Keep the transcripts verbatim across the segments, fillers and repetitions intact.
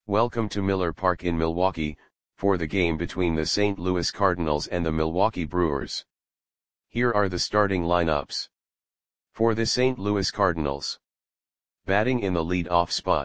Welcome to Miller Park in Milwaukee, for the game between the Saint Louis Cardinals and the Milwaukee Brewers. Here are the starting lineups. For the Saint Louis Cardinals. Batting in the lead-off spot.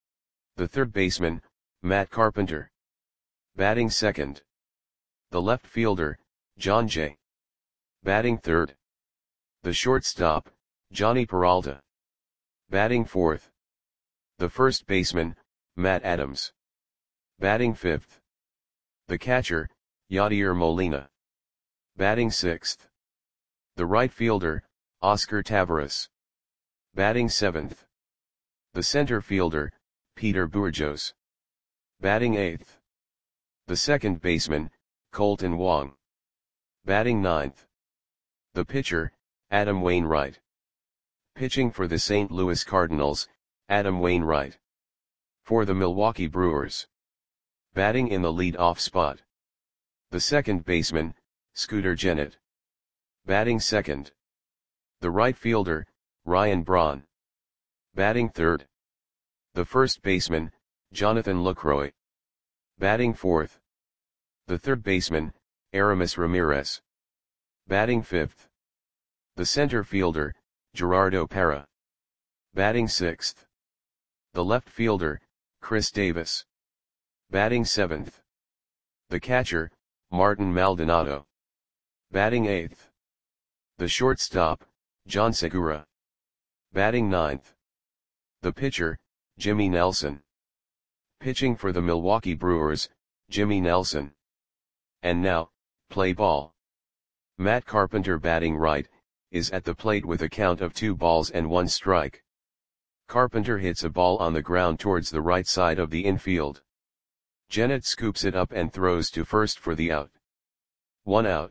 The third baseman, Matt Carpenter. Batting second. The left fielder, Jon Jay. Batting third. The shortstop, Jhonny Peralta. Batting fourth. The first baseman, Matt Adams. Batting fifth. The catcher, Yadier Molina. Batting sixth. The right fielder, Oscar Taveras. Batting seventh. The center fielder, Peter Bourjos. Batting eighth. The second baseman, Kolten Wong. Batting ninth. The pitcher, Adam Wainwright. Pitching for the Saint Louis Cardinals, Adam Wainwright. For the Milwaukee Brewers. Batting in the lead-off spot. The second baseman, Scooter Gennett. Batting second. The right fielder, Ryan Braun. Batting third. The first baseman, Jonathan Lucroy. Batting fourth. The third baseman, Aramis Ramirez. Batting fifth. The center fielder, Gerardo Parra. Batting sixth. The left fielder, Chris Davis. Batting seventh. The catcher, Martin Maldonado. Batting eighth. The shortstop, John Segura. Batting ninth. The pitcher, Jimmy Nelson. Pitching for the Milwaukee Brewers, Jimmy Nelson. And now, play ball. Matt Carpenter batting right, is at the plate with a count of two balls and one strike. Carpenter hits a ball on the ground towards the right side of the infield. Gennett scoops it up and throws to first for the out. One out.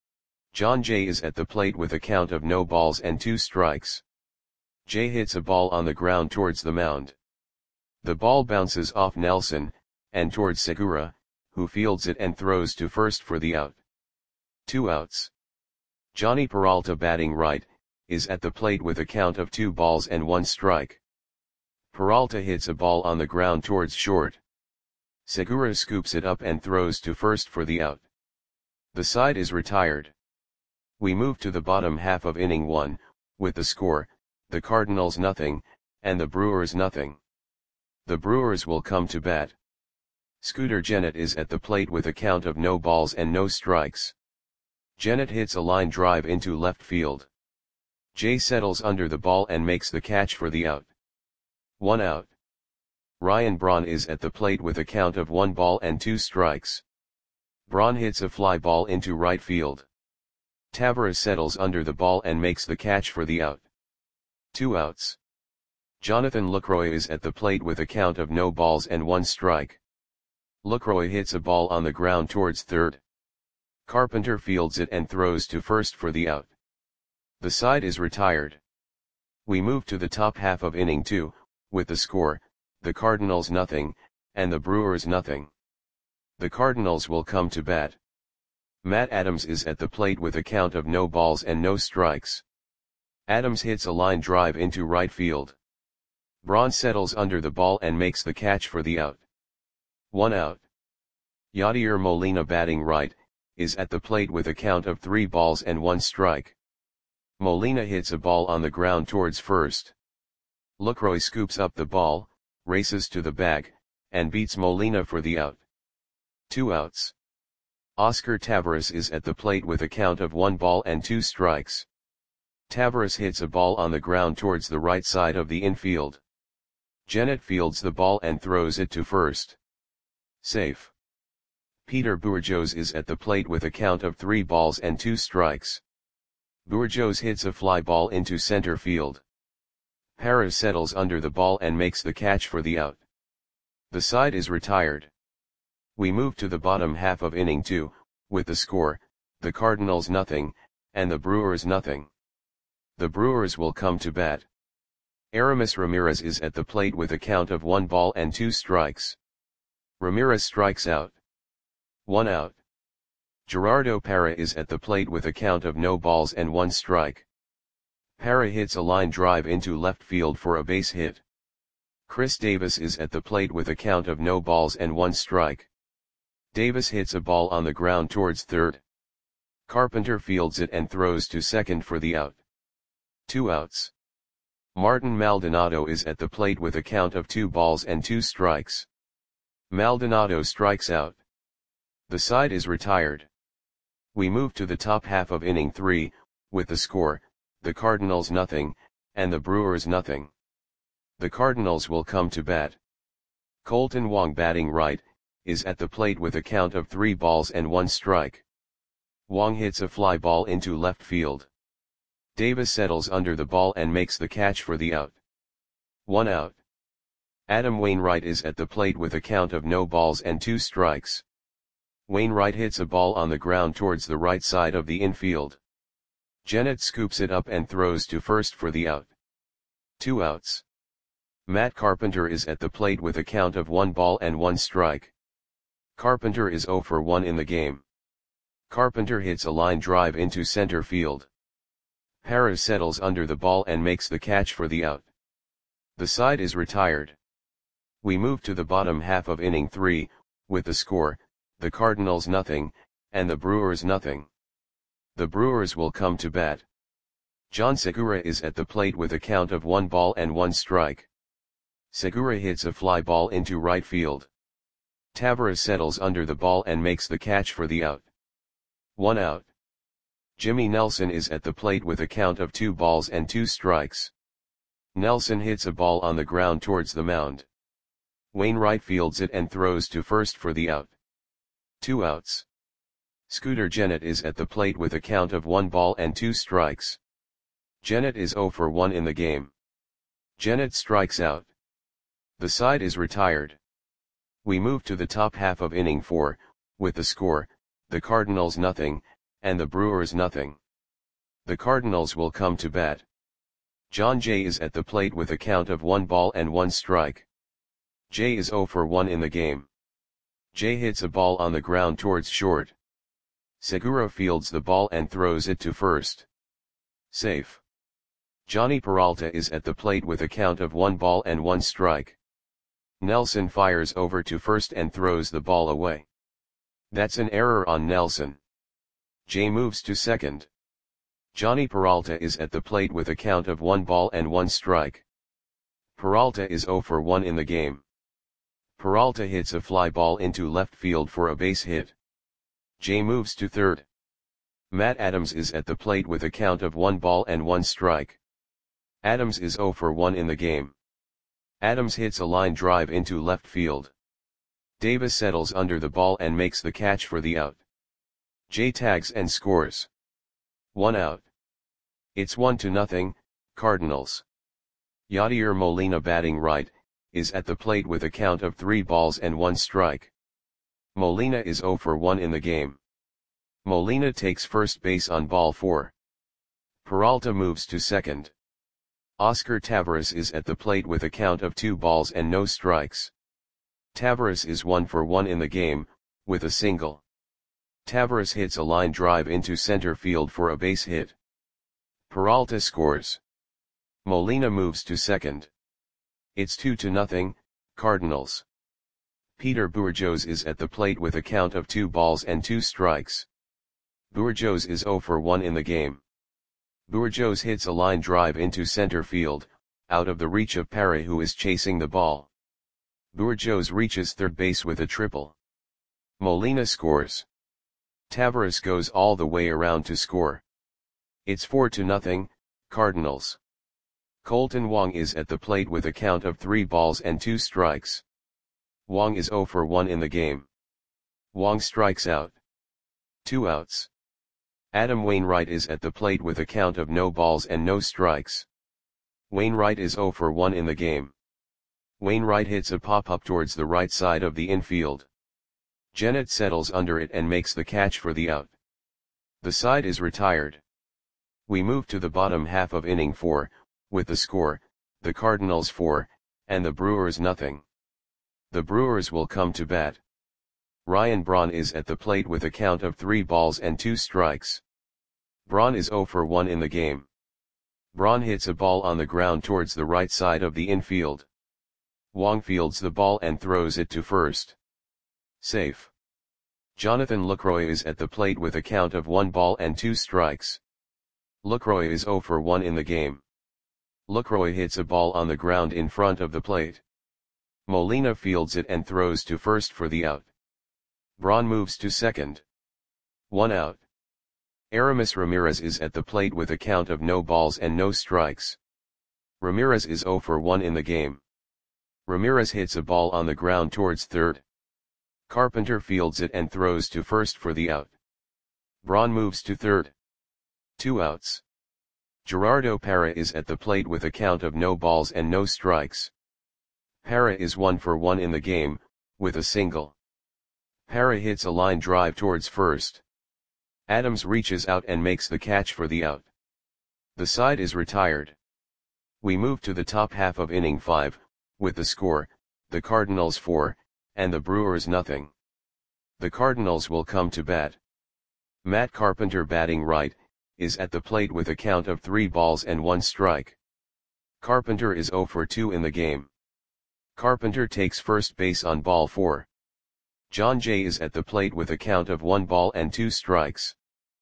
Jon Jay is at the plate with a count of no balls and two strikes. Jay hits a ball on the ground towards the mound. The ball bounces off Nelson, and towards Segura, who fields it and throws to first for the out. Two outs. Jhonny Peralta batting right, is at the plate with a count of two balls and one strike. Peralta hits a ball on the ground towards short. Segura scoops it up and throws to first for the out. The side is retired. We move to the bottom half of inning one, with the score, the Cardinals nothing, and the Brewers nothing. The Brewers will come to bat. Scooter Gennett is at the plate with a count of no balls and no strikes. Gennett hits a line drive into left field. Jay settles under the ball and makes the catch for the out. One out. Ryan Braun is at the plate with a count of one ball and two strikes. Braun hits a fly ball into right field. Taveras settles under the ball and makes the catch for the out. Two outs. Jonathan Lucroy is at the plate with a count of no balls and one strike. Lucroy hits a ball on the ground towards third. Carpenter fields it and throws to first for the out. The side is retired. We move to the top half of inning two, with the score, the Cardinals nothing, and the Brewers nothing. The Cardinals will come to bat. Matt Adams is at the plate with a count of no balls and no strikes. Adams hits a line drive into right field. Braun settles under the ball and makes the catch for the out. One out. Yadier Molina batting right, is at the plate with a count of three balls and one strike. Molina hits a ball on the ground towards first. Lucroy scoops up the ball, races to the bag, and beats Molina for the out. Two outs. Oscar Taveras is at the plate with a count of one ball and two strikes. Taveras hits a ball on the ground towards the right side of the infield. Gennett fields the ball and throws it to first. Safe. Peter Bourjos is at the plate with a count of three balls and two strikes. Bourjos hits a fly ball into center field. Parra settles under the ball and makes the catch for the out. The side is retired. We move to the bottom half of inning two, with the score, the Cardinals nothing, and the Brewers nothing. The Brewers will come to bat. Aramis Ramirez is at the plate with a count of one ball and two strikes. Ramirez strikes out. One out. Gerardo Parra is at the plate with a count of no balls and one strike. Parra hits a line drive into left field for a base hit. Chris Davis is at the plate with a count of no balls and one strike. Davis hits a ball on the ground towards third. Carpenter fields it and throws to second for the out. Two outs. Martin Maldonado is at the plate with a count of two balls and two strikes. Maldonado strikes out. The side is retired. We move to the top half of inning three, with the score, the Cardinals nothing, and the Brewers nothing. The Cardinals will come to bat. Colton Wong, batting right, is at the plate with a count of three balls and one strike. Wong hits a fly ball into left field. Davis settles under the ball and makes the catch for the out. One out. Adam Wainwright is at the plate with a count of no balls and two strikes. Wainwright hits a ball on the ground towards the right side of the infield. Jennett scoops it up and throws to first for the out. Two outs. Matt Carpenter is at the plate with a count of one ball and one strike. Carpenter is oh for one in the game. Carpenter hits a line drive into center field. Perez settles under the ball and makes the catch for the out. The side is retired. We move to the bottom half of inning three, with the score, the Cardinals nothing, and the Brewers nothing. The Brewers will come to bat. John Segura is at the plate with a count of one ball and one strike. Segura hits a fly ball into right field. Taveras settles under the ball and makes the catch for the out. One out. Jimmy Nelson is at the plate with a count of two balls and two strikes. Nelson hits a ball on the ground towards the mound. Wainwright fields it and throws to first for the out. Two outs. Scooter Jennett is at the plate with a count of one ball and two strikes. Jennett is oh for one in the game. Jennett strikes out. The side is retired. We move to the top half of inning four, with the score, the Cardinals nothing, and the Brewers nothing. The Cardinals will come to bat. John Jay is at the plate with a count of one ball and one strike. Jay is oh for one in the game. Jay hits a ball on the ground towards short. Segura fields the ball and throws it to first. Safe. Johnny Peralta is at the plate with a count of one ball and one strike. Nelson fires over to first and throws the ball away. That's an error on Nelson. Jay moves to second. Johnny Peralta is at the plate with a count of one ball and one strike. Peralta is oh for one in the game. Peralta hits a fly ball into left field for a base hit. Jay moves to third. Matt Adams is at the plate with a count of one ball and one strike. Adams is oh for one in the game. Adams hits a line drive into left field. Davis settles under the ball and makes the catch for the out. Jay tags and scores. One out. It's one to nothing, Cardinals. Yadier Molina, batting right, is at the plate with a count of three balls and one strike. Molina is oh for one in the game. Molina takes first base on ball four. Peralta moves to second. Oscar Taveras is at the plate with a count of two balls and no strikes. Taveras is one for one in the game, with a single. Taveras hits a line drive into center field for a base hit. Peralta scores. Molina moves to second. It's two to nothing, Cardinals. Peter Bourjos is at the plate with a count of two balls and two strikes. Bourjos is oh for one in the game. Bourjos hits a line drive into center field, out of the reach of Parra, who is chasing the ball. Bourjos reaches third base with a triple. Molina scores. Taveras goes all the way around to score. It's four to nothing, Cardinals. Colton Wong is at the plate with a count of three balls and two strikes. Wong is oh for one in the game. Wong strikes out. Two outs. Adam Wainwright is at the plate with a count of no balls and no strikes. Wainwright is oh for one in the game. Wainwright hits a pop-up towards the right side of the infield. Jennett settles under it and makes the catch for the out. The side is retired. We move to the bottom half of inning four, with the score, the Cardinals four, and the Brewers nothing. The Brewers will come to bat. Ryan Braun is at the plate with a count of three balls and two strikes. Braun is oh for one in the game. Braun hits a ball on the ground towards the right side of the infield. Wong fields the ball and throws it to first. Safe. Jonathan Lucroy is at the plate with a count of one ball and two strikes. Lucroy is zero for one in the game. Lucroy hits a ball on the ground in front of the plate. Molina fields it and throws to first for the out. Braun moves to second. One out. Aramis Ramirez is at the plate with a count of no balls and no strikes. Ramirez is zero for one in the game. Ramirez hits a ball on the ground towards third. Carpenter fields it and throws to first for the out. Braun moves to third. Two outs. Gerardo Parra is at the plate with a count of no balls and no strikes. Parra is one for one in the game, with a single. Parra hits a line drive towards first. Adams reaches out and makes the catch for the out. The side is retired. We move to the top half of inning five, with the score, the Cardinals four, and the Brewers nothing. The Cardinals will come to bat. Matt Carpenter, batting right, is at the plate with a count of three balls and one strike. Carpenter is zero for two in the game. Carpenter takes first base on ball four. John Jay is at the plate with a count of one ball and two strikes.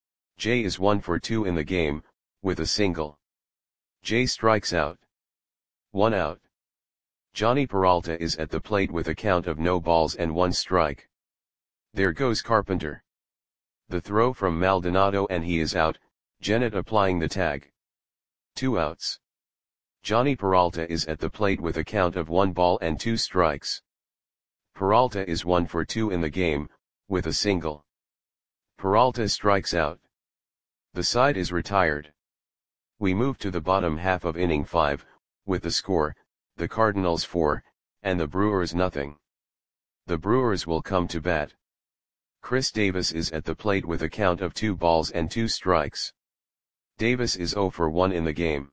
Jay is one for two in the game, with a single. Jay strikes out. One out. Johnny Peralta is at the plate with a count of no balls and one strike. There goes Carpenter. The throw from Maldonado and he is out, Gennett applying the tag. Two outs. Johnny Peralta is at the plate with a count of one ball and two strikes. Peralta is one for two in the game, with a single. Peralta strikes out. The side is retired. We move to the bottom half of inning five, with the score, the Cardinals four, and the Brewers nothing. The Brewers will come to bat. Chris Davis is at the plate with a count of two balls and two strikes. Davis is zero for one in the game.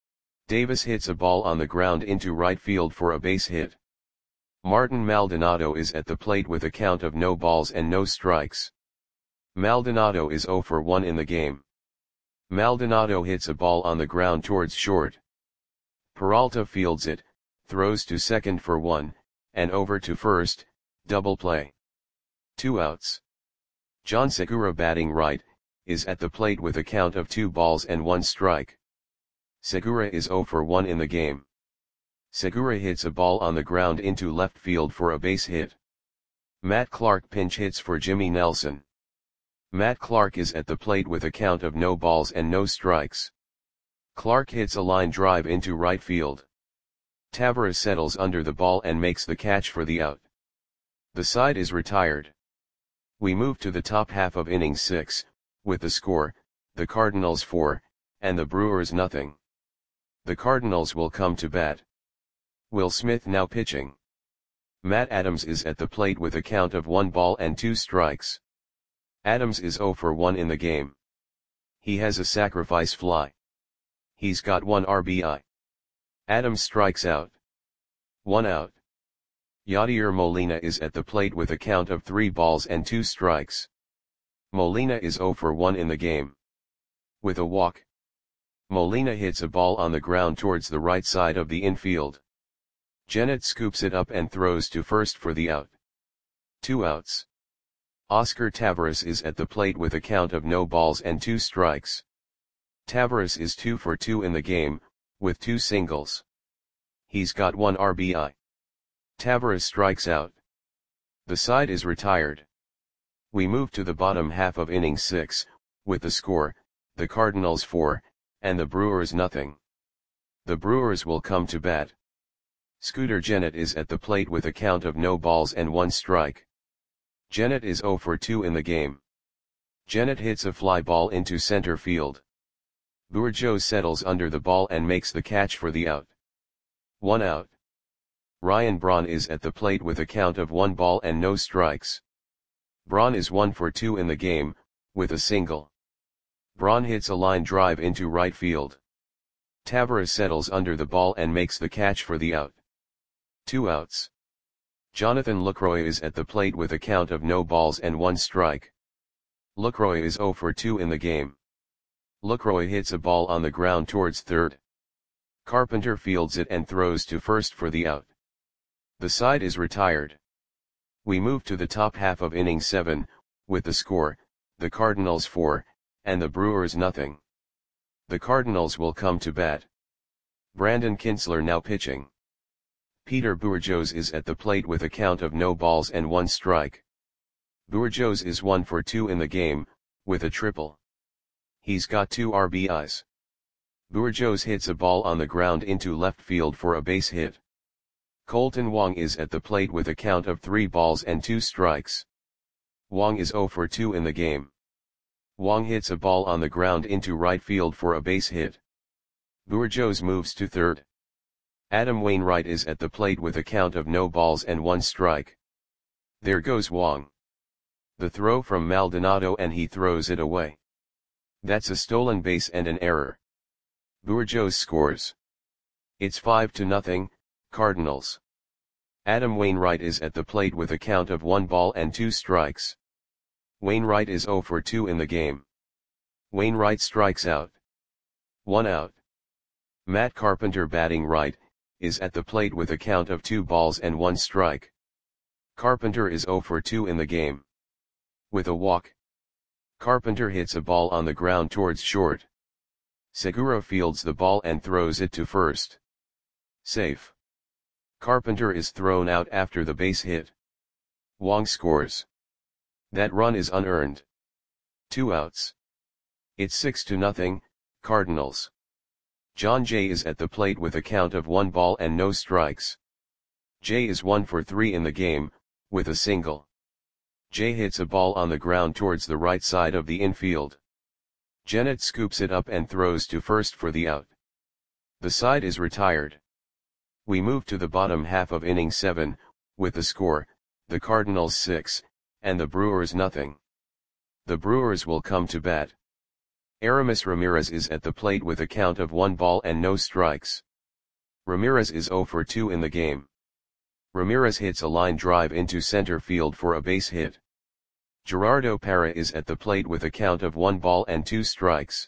Davis hits a ball on the ground into right field for a base hit. Martin Maldonado is at the plate with a count of no balls and no strikes. Maldonado is zero for one in the game. Maldonado hits a ball on the ground towards short. Peralta fields it, throws to second for one, and over to first, double play. Two outs. John Segura, batting right, is at the plate with a count of two balls and one strike. Segura is zero for one in the game. Segura hits a ball on the ground into left field for a base hit. Matt Clark pinch hits for Jimmy Nelson. Matt Clark is at the plate with a count of no balls and no strikes. Clark hits a line drive into right field. Tavares settles under the ball and makes the catch for the out. The side is retired. We move to the top half of inning six, with the score, the Cardinals four, and the Brewers nothing. The Cardinals will come to bat. Will Smith now pitching. Matt Adams is at the plate with a count of one ball and two strikes. Adams is zero for one in the game. He has a sacrifice fly. He's got one R B I. Adams strikes out. One out. Yadier Molina is at the plate with a count of three balls and two strikes. Molina is zero for one in the game. With a walk. Molina hits a ball on the ground towards the right side of the infield. Gennett scoops it up and throws to first for the out. Two outs. Oscar Tavares is at the plate with a count of no balls and two strikes. Tavares is two for two in the game, with two singles. He's got one R B I. Tavares strikes out. The side is retired. We move to the bottom half of inning six, with the score, the Cardinals four, and the Brewers nothing. The Brewers will come to bat. Scooter Gennett is at the plate with a count of no balls and one strike. Gennett is zero for two in the game. Gennett hits a fly ball into center field. Bourgeau settles under the ball and makes the catch for the out. One out. Ryan Braun is at the plate with a count of one ball and no strikes. Braun is one for two in the game, with a single. Braun hits a line drive into right field. Tavares settles under the ball and makes the catch for the out. Two outs. Jonathan Lucroy is at the plate with a count of no balls and one strike. Lucroy is zero for two in the game. Lucroy hits a ball on the ground towards third. Carpenter fields it and throws to first for the out. The side is retired. We move to the top half of inning seven, with the score, the Cardinals four, and the Brewers nothing. The Cardinals will come to bat. Brandon Kintzler now pitching. Peter Bourjos is at the plate with a count of no balls and one strike. Bourjos is one for two in the game, with a triple. He's got two R B Is. Bourjos hits a ball on the ground into left field for a base hit. Colton Wong is at the plate with a count of three balls and two strikes. Wong is zero for two in the game. Wong hits a ball on the ground into right field for a base hit. Bourjos moves to third. Adam Wainwright is at the plate with a count of no balls and one strike. There goes Wong. The throw from Maldonado and he throws it away. That's a stolen base and an error. Bourjos scores. It's five to nothing, Cardinals. Adam Wainwright is at the plate with a count of one ball and two strikes. Wainwright is zero for two in the game. Wainwright strikes out. One out. Matt Carpenter batting right, is at the plate with a count of two balls and one strike. Carpenter is zero for two in the game. With a walk. Carpenter hits a ball on the ground towards short. Segura fields the ball and throws it to first. Safe. Carpenter is thrown out after the base hit. Wong scores. That run is unearned. Two outs. It's six to nothing, Cardinals. John Jay is at the plate with a count of one ball and no strikes. Jay is one for three in the game, with a single. Jay hits a ball on the ground towards the right side of the infield. Jennett scoops it up and throws to first for the out. The side is retired. We move to the bottom half of inning seven, with the score, the Cardinals six, and the Brewers nothing. The Brewers will come to bat. Aramis Ramirez is at the plate with a count of one ball and no strikes. Ramirez is zero for two in the game. Ramirez hits a line drive into center field for a base hit. Gerardo Parra is at the plate with a count of one ball and two strikes.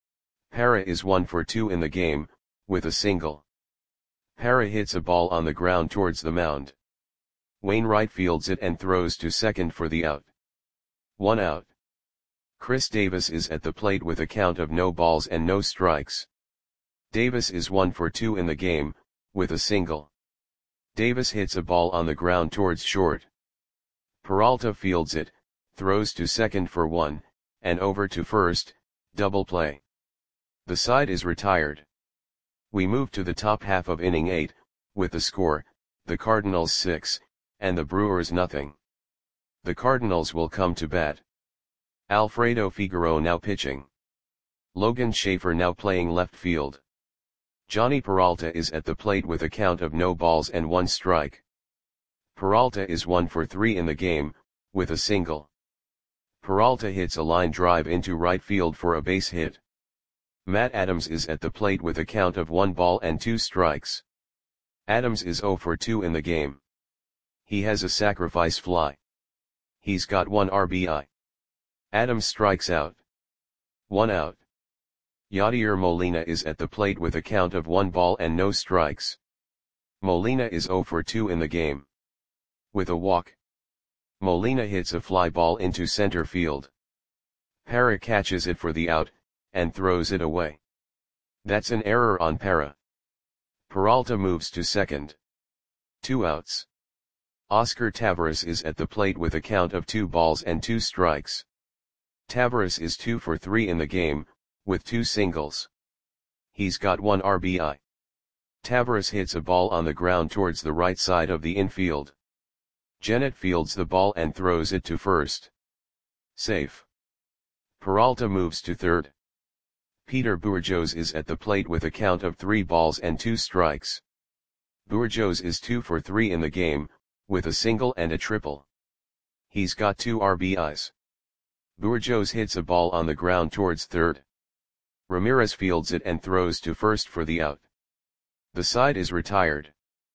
Parra is one for two in the game, with a single. Parra hits a ball on the ground towards the mound. Wainwright fields it and throws to second for the out. One out. Chris Davis is at the plate with a count of no balls and no strikes. Davis is one for two in the game, with a single. Davis hits a ball on the ground towards short. Peralta fields it, throws to second for one, and over to first, double play. The side is retired. We move to the top half of inning eight, with the score, the Cardinals six, and the Brewers nothing. The Cardinals will come to bat. Alfredo Figueroa now pitching. Logan Schaefer now playing left field. Johnny Peralta is at the plate with a count of no balls and one strike. Peralta is one for three in the game, with a single. Peralta hits a line drive into right field for a base hit. Matt Adams is at the plate with a count of one ball and two strikes. Adams is zero for two in the game. He has a sacrifice fly. He's got one R B I. Adams strikes out. One out. Yadier Molina is at the plate with a count of one ball and no strikes. Molina is zero for two in the game. With a walk. Molina hits a fly ball into center field. Parra catches it for the out, and throws it away. That's an error on Parra. Peralta moves to second. Two outs. Oscar Taveras is at the plate with a count of two balls and two strikes. Taveras is two for three in the game, with two singles. He's got one R B I. Taveras hits a ball on the ground towards the right side of the infield. Jennett fields the ball and throws it to first. Safe. Peralta moves to third. Peter Bourjos is at the plate with a count of three balls and two strikes. Bourjos is two for three in the game, with a single and a triple. He's got two R B Is. Bourjos hits a ball on the ground towards third. Ramirez fields it and throws to first for the out. The side is retired.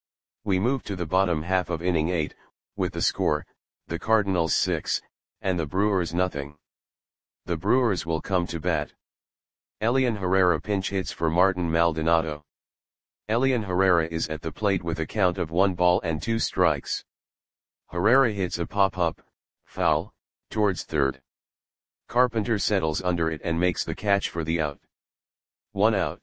We move to the bottom half of inning eight, with the score, the Cardinals six, and the Brewers nothing. The Brewers will come to bat. Elian Herrera pinch hits for Martin Maldonado. Elian Herrera is at the plate with a count of one ball and two strikes. Herrera hits a pop-up, foul, towards third. Carpenter settles under it and makes the catch for the out. One out.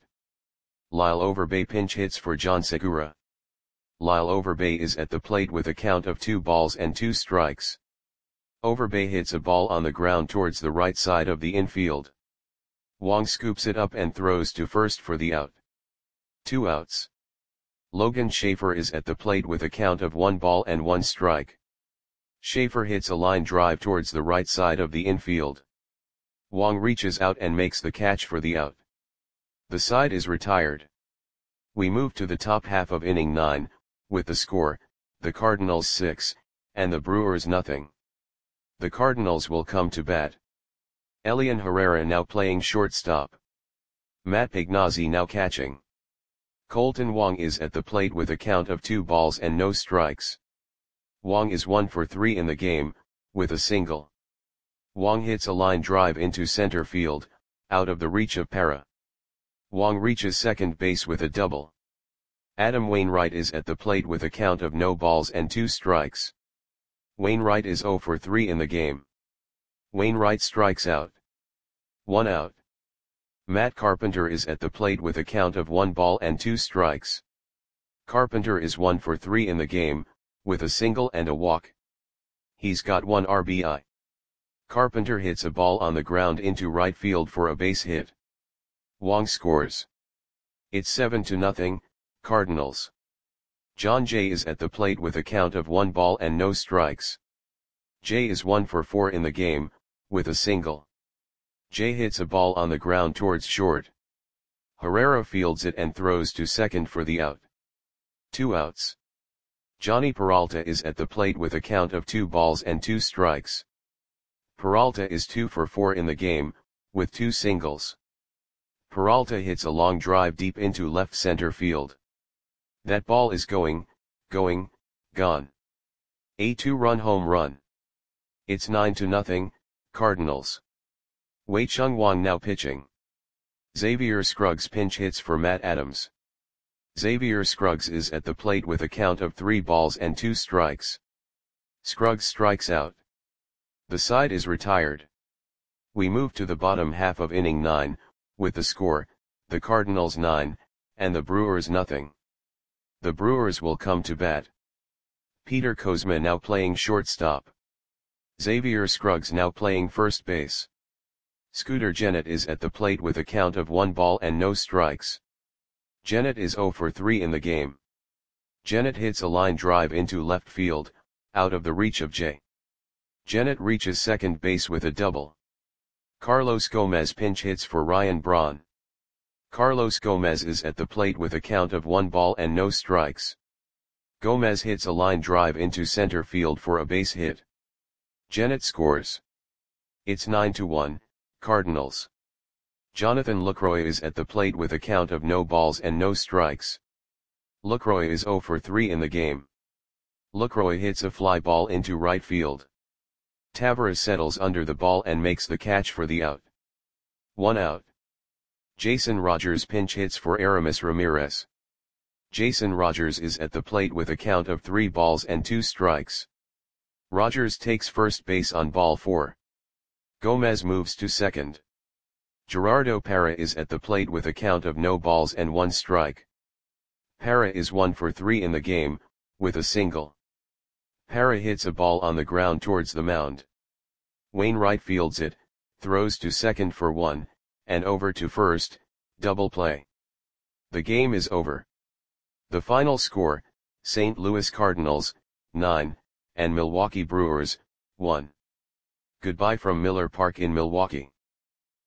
Lyle Overbay pinch hits for John Segura. Lyle Overbay is at the plate with a count of two balls and two strikes. Overbay hits a ball on the ground towards the right side of the infield. Wong scoops it up and throws to first for the out. Two outs. Logan Schaefer is at the plate with a count of one ball and one strike. Schaefer hits a line drive towards the right side of the infield. Wong reaches out and makes the catch for the out. The side is retired. We move to the top half of inning nine, with the score, the Cardinals six, and the Brewers nothing. The Cardinals will come to bat. Elian Herrera now playing shortstop. Matt Pignazzi now catching. Colton Wong is at the plate with a count of two balls and no strikes. Wong is one for three in the game, with a single. Wong hits a line drive into center field, out of the reach of Parra. Wong reaches second base with a double. Adam Wainwright is at the plate with a count of no balls and two strikes. Wainwright is zero for three in the game. Wainwright strikes out. One out. Matt Carpenter is at the plate with a count of one ball and two strikes. Carpenter is one for three in the game, with a single and a walk. He's got one R B I. Carpenter hits a ball on the ground into right field for a base hit. Wong scores. It's seven to nothing, Cardinals. John Jay is at the plate with a count of one ball and no strikes. Jay is one for four in the game, with a single. Jay hits a ball on the ground towards short. Herrera fields it and throws to second for the out. Two outs. Johnny Peralta is at the plate with a count of two balls and two strikes. Peralta is two for four in the game, with two singles. Peralta hits a long drive deep into left center field. That ball is going, going, gone. A two-run home run. It's nine to nothing, Cardinals. Wei Chung Wang now pitching. Xavier Scruggs pinch hits for Matt Adams. Xavier Scruggs is at the plate with a count of three balls and two strikes. Scruggs strikes out. The side is retired. We move to the bottom half of inning nine, with the score, the Cardinals nine, and the Brewers nothing. The Brewers will come to bat. Peter Kozma now playing shortstop. Xavier Scruggs now playing first base. Scooter Gennett is at the plate with a count of one ball and no strikes. Gennett is zero for three in the game. Gennett hits a line drive into left field, out of the reach of Jay. Gennett reaches second base with a double. Carlos Gomez pinch hits for Ryan Braun. Carlos Gomez is at the plate with a count of one ball and no strikes. Gomez hits a line drive into center field for a base hit. Gennett scores. It's nine to one, Cardinals. Jonathan Lucroy is at the plate with a count of no balls and no strikes. Lucroy is zero for three in the game. Lucroy hits a fly ball into right field. Tavares settles under the ball and makes the catch for the out. One out. Jason Rogers pinch hits for Aramis Ramirez. Jason Rogers is at the plate with a count of three balls and two strikes. Rogers takes first base on ball four. Gomez moves to second. Gerardo Parra is at the plate with a count of no balls and one strike. Parra is one for three in the game, with a single. Parra hits a ball on the ground towards the mound. Wainwright fields it, throws to second for one, and over to first, double play. The game is over. The final score, Saint Louis Cardinals, nine, and Milwaukee Brewers, one. Goodbye from Miller Park in Milwaukee.